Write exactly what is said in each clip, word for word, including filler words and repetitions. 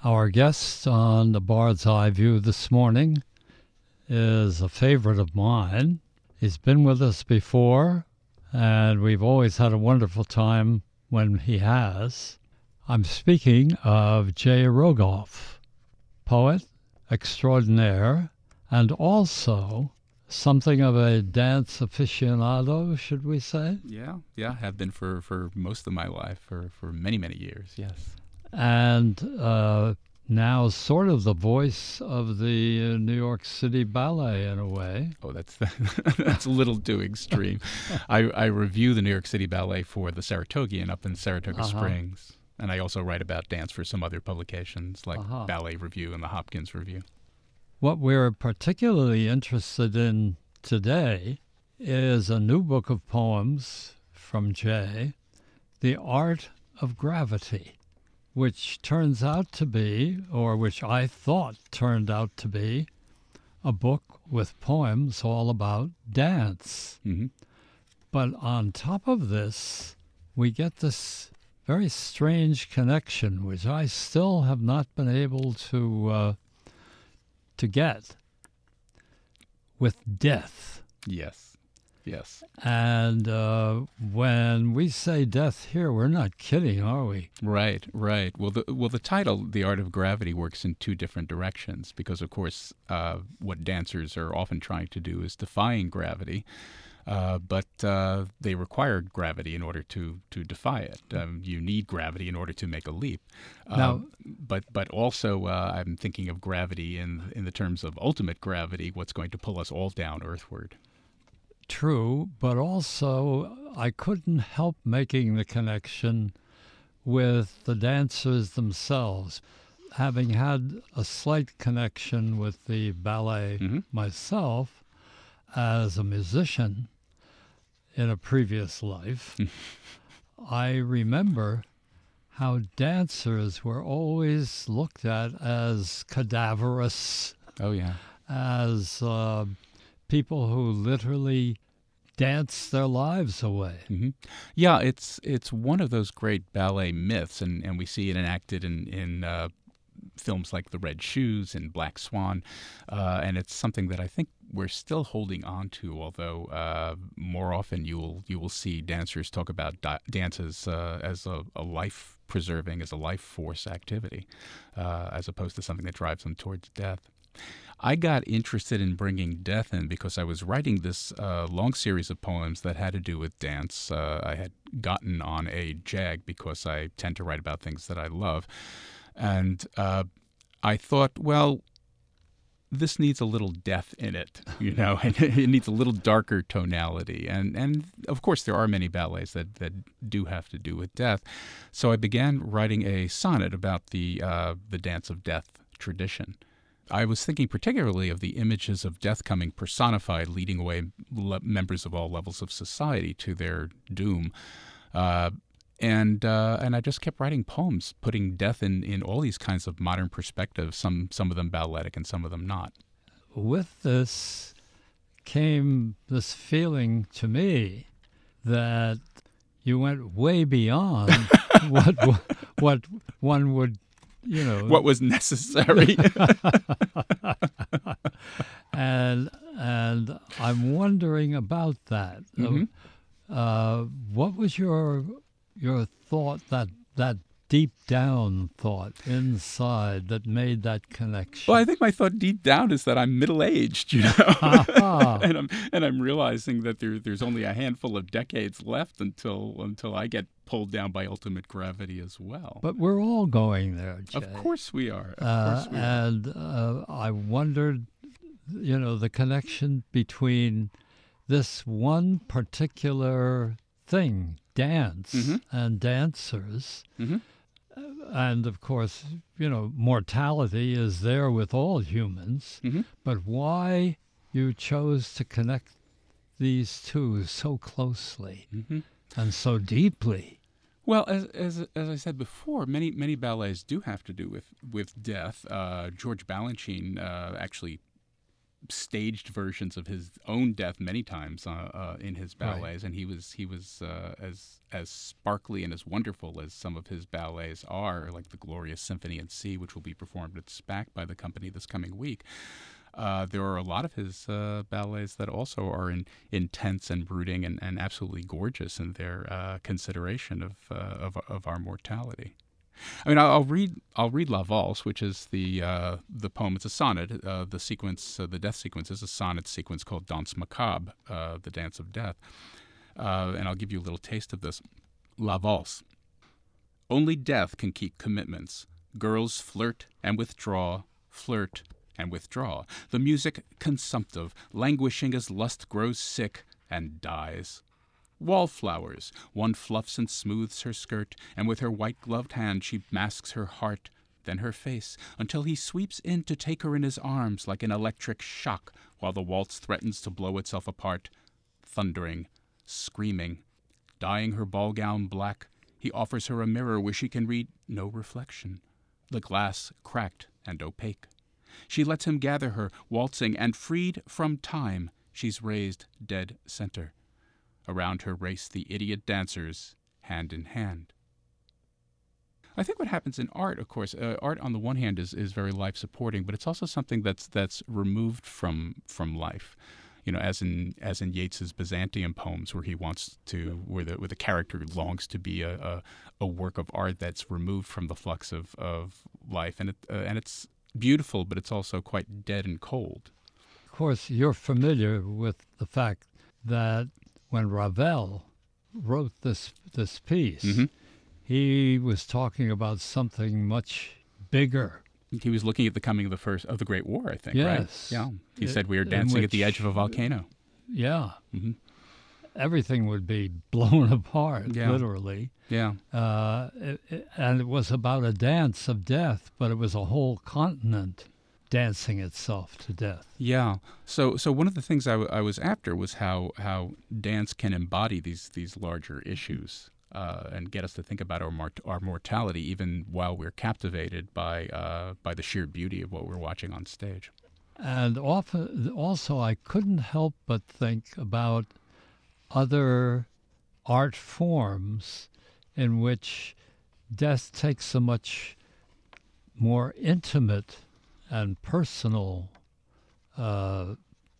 Our guest on the Bard's Eye View this morning is a favorite of mine. He's been with us before, and we've always had a wonderful time when he has. I'm speaking of Jay Rogoff, poet extraordinaire, and also something of a dance aficionado, should we say? Yeah, yeah, have been for, for most of my life, for, for many, many years, yes. And uh, now sort of the voice of the uh, New York City Ballet in a way. Oh, that's that's a little too extreme. I, I review the New York City Ballet for the Saratogian up in Saratoga Uh-huh. Springs, and I also write about dance for some other publications like Uh-huh. Ballet Review and the Hopkins Review. What we're particularly interested in today is a new book of poems from Jay, The Art of Gravity, which turns out to be, or which I thought turned out to be, a book with poems all about dance. Mm-hmm. But on top of this, we get this very strange connection, which I still have not been able to uh, to get, with death. Yes, yes. And uh, when we say death here, we're not kidding, are we? Right, right. Well, the well the title, "The Art of Gravity," works in two different directions because, of course, uh, what dancers are often trying to do is defying gravity, uh, but uh, they require gravity in order to to defy it. Um, you need gravity in order to make a leap. Uh, Now- but but also, uh, I'm thinking of gravity in in the terms of ultimate gravity, what's going to pull us all down earthward. True, but also I couldn't help making the connection with the dancers themselves. Having had a slight connection with the ballet Mm-hmm. myself as a musician in a previous life, I remember how dancers were always looked at as cadaverous, Oh yeah. as uh, people who literally dance their lives away. hmm Yeah, it's it's one of those great ballet myths, and, and we see it enacted in in uh, films like The Red Shoes and Black Swan, uh, and it's something that I think we're still holding on to. Although uh, more often you will you will see dancers talk about di- dance as uh, as a, a life preserving, as a life force activity, uh, as opposed to something that drives them towards death. I got interested in bringing death in because I was writing this uh, long series of poems that had to do with dance. Uh, I had gotten on a jag because I tend to write about things that I love. And uh, I thought, well, this needs a little death in it, you know, and it needs a little darker tonality. And, and of course, there are many ballets that, that do have to do with death. So I began writing a sonnet about the uh, the dance of death tradition. I was thinking particularly of the images of death coming personified, leading away le- members of all levels of society to their doom. Uh, and uh, and I just kept writing poems, putting death in, in all these kinds of modern perspectives, some some of them balletic and some of them not. With this came this feeling to me that you went way beyond what what one would, you know, What was necessary. and and I'm wondering about that. Mhm. Uh, what was your your thought, that that deep down thought inside that made that connection? Well, I think my thought deep down is that I'm middle-aged, you know, Aha. and I'm and I'm realizing that there there's only a handful of decades left until until I get pulled down by ultimate gravity as well. But we're all going there, Jay. Of course we are. Of Uh, course we are. and uh, I wondered, you know, the connection between this one particular thing, dance, Mhm. and dancers. hmm And of course, you know, mortality is there with all humans. hmm But why you chose to connect these two so closely hmm and so deeply? Well, as, as as I said before, many many ballets do have to do with with death. Uh, George Balanchine uh, actually staged versions of his own death many times uh, uh, in his ballets, Right. and he was he was uh, as as sparkly and as wonderful as some of his ballets are, like the Glorious Symphony in C, which will be performed at SPAC by the company this coming week. Uh, there are a lot of his uh, ballets that also are in, intense and brooding and, and absolutely gorgeous in their uh, consideration of, uh, of of our mortality. I mean, I'll I'll read I'll read La Valse, which is the uh, the poem. It's a sonnet. Uh, the sequence, uh, the death sequence, is a sonnet sequence called Danse Macabre, uh, the dance of death. Uh, and I'll give you a little taste of this. La Valse. Only death can keep commitments. Girls flirt and withdraw, flirt and withdraw. The music consumptive, languishing as lust grows sick and dies. Wallflowers. One fluffs and smooths her skirt, and with her white-gloved hand she masks her heart, then her face, until he sweeps in to take her in his arms like an electric shock, while the waltz threatens to blow itself apart. Thundering, screaming, dyeing her ball gown black, he offers her a mirror where she can read no reflection, the glass cracked and opaque. She lets him gather her, waltzing, and freed from time, she's raised dead center. Around her race the idiot dancers, hand in hand. I think what happens in art, of course, uh, art on the one hand is, is very life-supporting, but it's also something that's that's removed from from life. You know, as in as in Yeats's Byzantium poems, where he wants to, where the where the character longs to be a a, a work of art that's removed from the flux of, of life, and it uh, and it's beautiful, but it's also quite dead and cold. Of course, you're familiar with the fact that when Ravel wrote this this piece, Mm-hmm. he was talking about something much bigger. He was looking at the coming of the first of the Great War, I think. Yes. Right? Yeah. He I- said we are in dancing at the which- edge of a volcano. Yeah. Mhm. Everything would be blown apart, Yeah. literally. Yeah. Uh, it, it- and it was about a dance of death, but it was a whole continent dancing itself to death. Yeah. So so one of the things I, w- I was after was how how dance can embody these these larger issues uh, and get us to think about our mort- our mortality, even while we're captivated by uh, by the sheer beauty of what we're watching on stage. And often, also, I couldn't help but think about other art forms in which death takes a much more intimate and personal uh,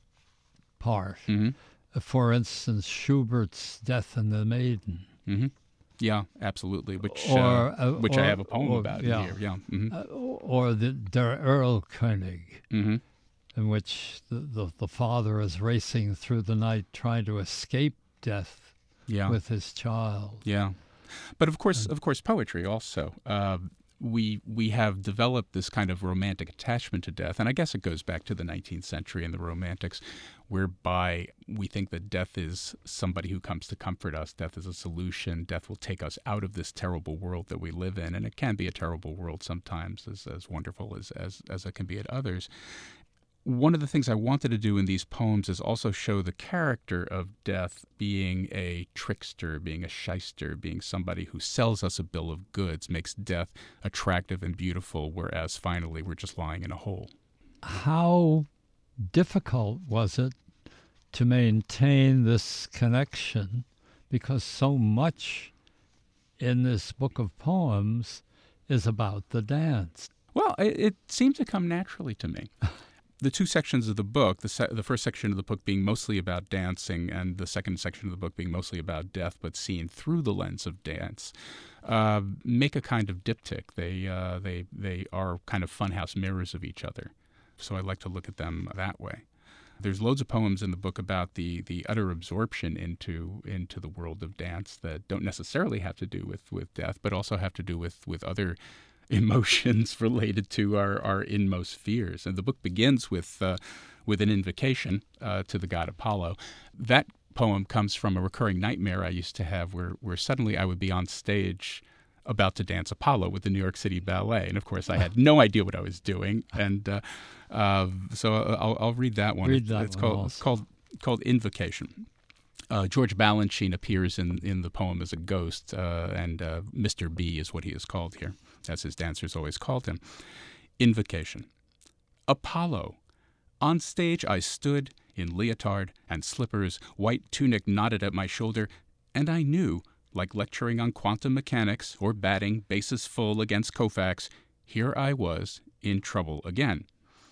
part. Mm-hmm. For instance, Schubert's Death and the Maiden. Mm-hmm. Yeah, absolutely. Which uh, Or, uh, which I or- have a poem or- about yeah. in here. Yeah. Mm-hmm. Uh, or the Der Erlkönig, Mm-hmm. in which the, the, the father is racing through the night trying to escape death Yeah. with his child. Yeah, but of course, of course, poetry also. Uh, we we have developed this kind of romantic attachment to death, and I guess it goes back to the nineteenth century and the Romantics, whereby we think that death is somebody who comes to comfort us. Death is a solution. Death will take us out of this terrible world that we live in, and it can be a terrible world sometimes, as as wonderful as as as it can be at others. One of the things I wanted to do in these poems is also show the character of death being a trickster, being a shyster, being somebody who sells us a bill of goods, makes death attractive and beautiful, whereas finally we're just lying in a hole. How difficult was it to maintain this connection? Because so much in this book of poems is about the dance. Well, it, it seemed to come naturally to me. The two sections of the book, the, se- the first section of the book being mostly about dancing and the second section of the book being mostly about death, but seen through the lens of dance, uh, make a kind of diptych. They, uh, they, they are kind of funhouse mirrors of each other. So I like to look at them that way. There's loads of poems in the book about the, the utter absorption into into the world of dance that don't necessarily have to do with, with death, but also have to do with, with other emotions related to our, our inmost fears. And the book begins with uh, with an invocation uh, to the god Apollo. That poem comes from a recurring nightmare I used to have where, where suddenly I would be on stage about to dance Apollo with the New York City Ballet. And of course, I had no idea what I was doing. And uh, uh, so I'll, I'll read that one. Read that it's one called, also. it's called, called Invocation. Uh, George Balanchine appears in, in the poem as a ghost, uh, and uh, Mister B is what he is called here, as his dancers always called him. Invocation. Apollo, On stage I stood, in leotard and slippers, white tunic knotted at my shoulder, and I knew, like lecturing on quantum mechanics or batting bases full against Koufax, here I was in trouble again.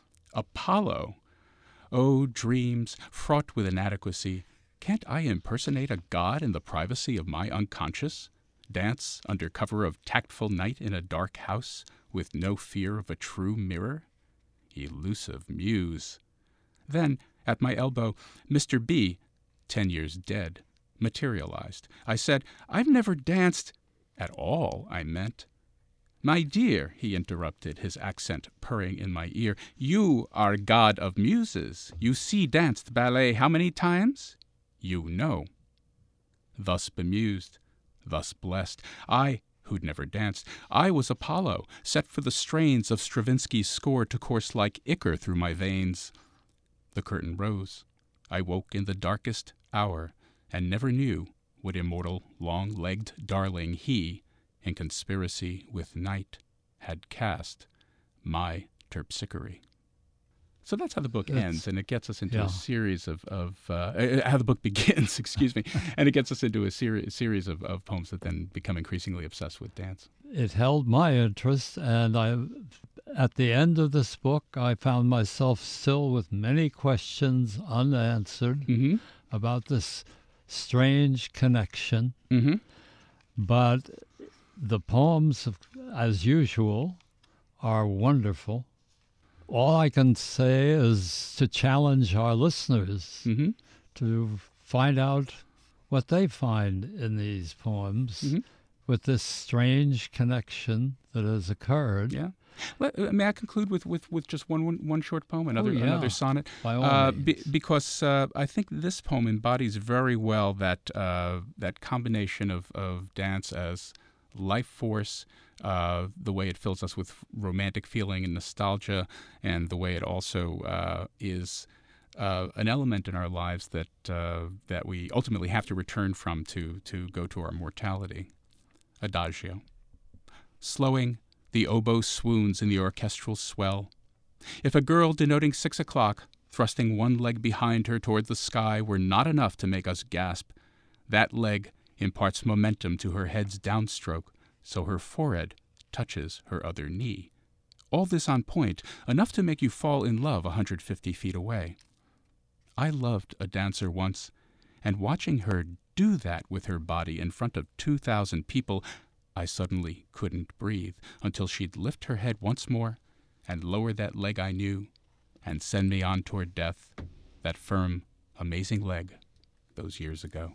Apollo! Oh, dreams, fraught with inadequacy, can't I impersonate a god in the privacy of my unconscious? Dance under cover of tactful night in a dark house, with no fear of a true mirror? Elusive muse. Then, at my elbow, Mister B, ten years dead, materialized. I said, I've never danced. At all, I meant. My dear, he interrupted, his accent purring in my ear, you are god of muses. You see danced ballet how many times? You know. Thus bemused, thus blessed, I, who'd never danced, I was Apollo, set for the strains of Stravinsky's score to course like ichor through my veins. The curtain rose. I woke in the darkest hour, and never knew what immortal, long-legged darling he, in conspiracy with night, had cast my terpsichore. So that's how the book It's, ends, and it gets us into yeah. a series of, of uh, how the book begins, excuse me, and it gets us into a seri- series of, of poems that then become increasingly obsessed with dance. It held my interest, and I, at the end of this book, I found myself still with many questions unanswered Mm-hmm. about this strange connection. Mm-hmm. But the poems, as usual, are wonderful. All I can say is to challenge our listeners Mm-hmm. to find out what they find in these poems Mm-hmm. with this strange connection that has occurred. Yeah. Let, uh, may I conclude with, with, with just one, one one short poem, another Oh, yeah. another sonnet? By all Uh, means. be, because uh, I think this poem embodies very well that uh, that combination of, of dance as life force, uh, the way it fills us with romantic feeling and nostalgia, and the way it also uh, is uh, an element in our lives that uh, that we ultimately have to return from to to go to our mortality. Adagio. Slowing, the oboe swoons in the orchestral swell. If a girl denoting six o'clock, thrusting one leg behind her toward the sky, were not enough to make us gasp, that leg imparts momentum to her head's downstroke, so her forehead touches her other knee. All this on point, enough to make you fall in love a hundred fifty feet away. I loved a dancer once, and watching her do that with her body in front of two thousand people, I suddenly couldn't breathe until she'd lift her head once more and lower that leg I knew and send me on toward death, that firm, amazing leg, those years ago.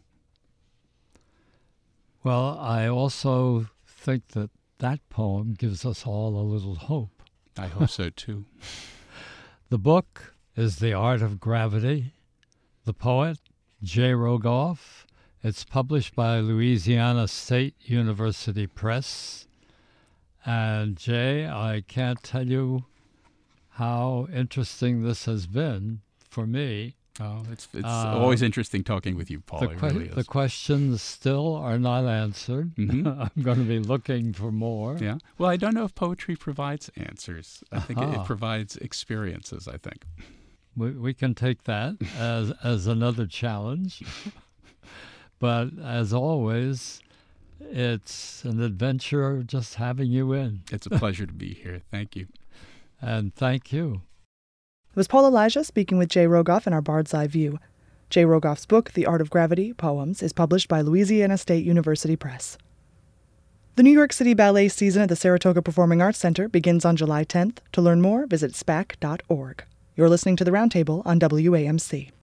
Well, I also think that that poem gives us all a little hope. I hope so, too. The book is The Art of Gravity. The poet, Jay Rogoff. It's published by Louisiana State University Press. And Jay, I can't tell you how interesting this has been for me. Oh, it's it's Uh, always interesting talking with you, Paul. The, It que- really is. the questions still are not answered. Mhm. I'm going to be looking for more. Yeah. Well, I don't know if poetry provides answers. I think it, Aha. it provides experiences, I think. We, we can take that as as another challenge. But as always, it's an adventure just having you in. It's a pleasure to be here. Thank you. And thank you. It was Paul Elijah speaking with Jay Rogoff in our Bird's Eye View. Jay Rogoff's book, The Art of Gravity, Poems, is published by Louisiana State University Press. The New York City Ballet season at the Saratoga Performing Arts Center begins on July tenth. To learn more, visit S P A C dot org. You're listening to The Roundtable on W A M C.